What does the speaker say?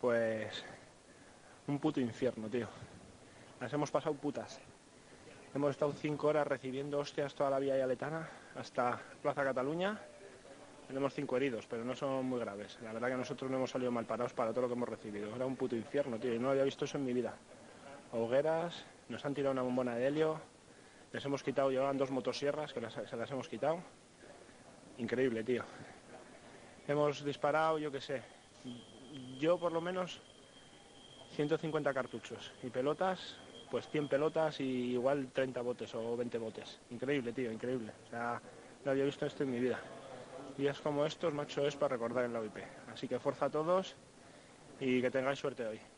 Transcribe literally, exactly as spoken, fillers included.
Pues un puto infierno, tío. Las hemos pasado putas. Hemos estado cinco horas recibiendo hostias toda la vía yaletana hasta Plaza Cataluña. Tenemos cinco heridos, pero no son muy graves. La verdad que nosotros no hemos salido mal parados para todo lo que hemos recibido. Era un puto infierno, tío, y no había visto eso en mi vida. Hogueras, nos han tirado una bombona de helio, les hemos quitado, llevaban dos motosierras que las, se las hemos quitado. Increíble, tío. Hemos disparado, yo qué sé, yo por lo menos ciento cincuenta cartuchos y pelotas, pues cien pelotas y igual treinta botes o veinte botes. Increíble, tío, increíble. O sea, no había visto esto en mi vida. Días como estos, macho, es para recordar en la O I P. Así que fuerza a todos y que tengáis suerte hoy.